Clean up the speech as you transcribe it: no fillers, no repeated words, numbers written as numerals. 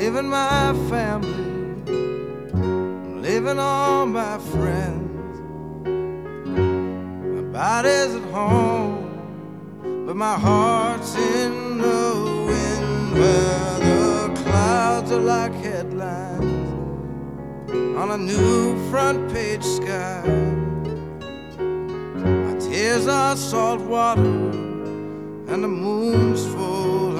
leaving my family, leaving all my friends. My body's at home, but my heart's in the wind, where the clouds are like headlines on a new front page sky. My tears are salt water and the moon's full